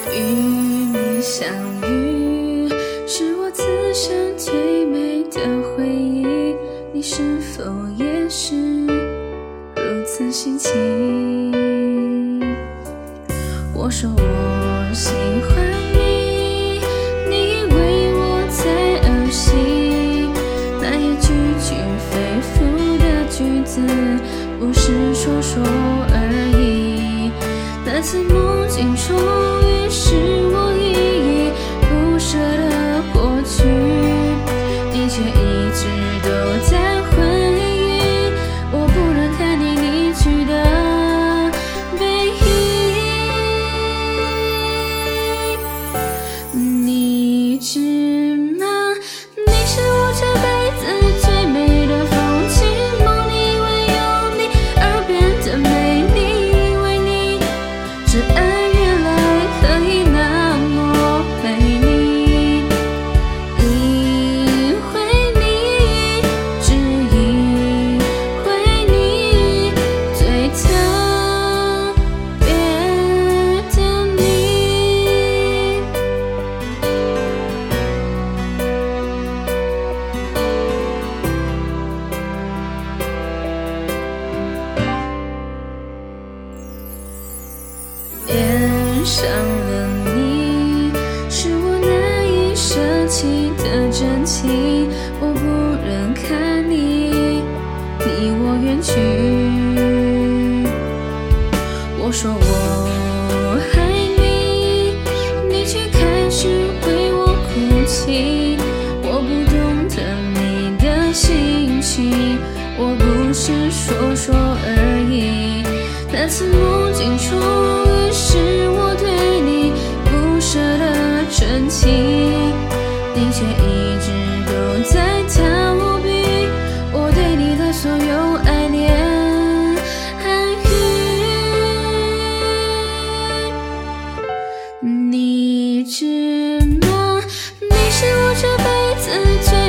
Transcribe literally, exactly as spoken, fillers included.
与你相遇，是我此生最美的回忆，你是否也是如此心情？我说我喜欢你，你以为我在儿戏，那一句句肺腑的句子，不是说说而已。那次梦境终于使我依依不舍的过去，你却一直都在回忆我不能看你离去的背影。你知吗？你是我这辈子最美的风景，梦里为有你而变得美丽，因为你这爱原来可以那么美丽，一回你，只一回你，最特别的你。恋上了你，是我难以舍弃的真情，我不忍看你离我远去。我说我爱你，你却开始为我哭泣，我不懂得你的心情，我不是说说而已。那次梦境终于是我对你不舍的真情，你却一直都在逃避我对你的所有爱恋暗语。你知吗？你是我这辈子最